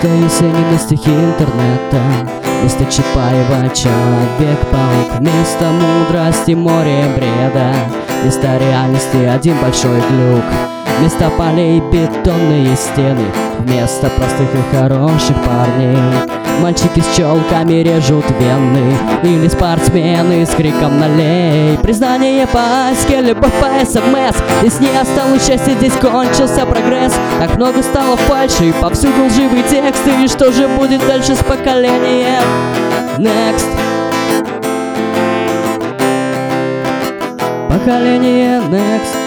Вместо Есенина на стихи интернета, вместо Чапаева Человек-паук, вместо мудрости море бреда, вместо реальности один большой глюк, вместо полей бетонные стены, вместо простых и хороших парней мальчики с челками режут вены, или спортсмены с криком «Налей!». Признание по-аське, любовь по СМС. Здесь не осталось счастья, здесь кончился прогресс. Так много стало фальши, повсюду лживые тексты. И что же будет дальше с поколением? Next. Поколение Next.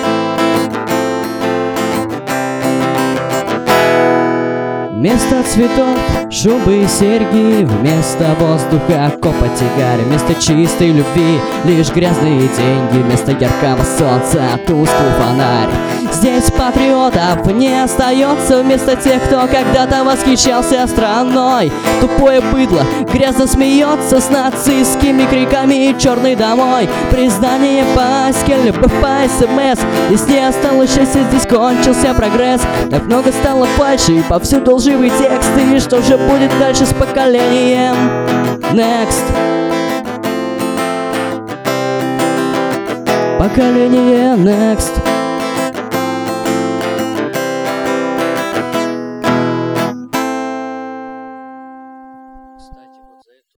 Вместо цветов шубы и серьги, вместо воздуха копоть и гарь, вместо чистой любви лишь грязные деньги, вместо яркого солнца тусклый фонарь. Здесь патриотов не остается, вместо тех, кто когда-то восхищался страной. Тупое быдло грязно смеется с нацистскими криками и черный домой. Признание по-аське, любовь по СМС. Здесь не осталось счастья, здесь кончился прогресс. Так много стало фальши, повсюду лживые тексты. И что же будет дальше с поколением? Next. Поколение Next.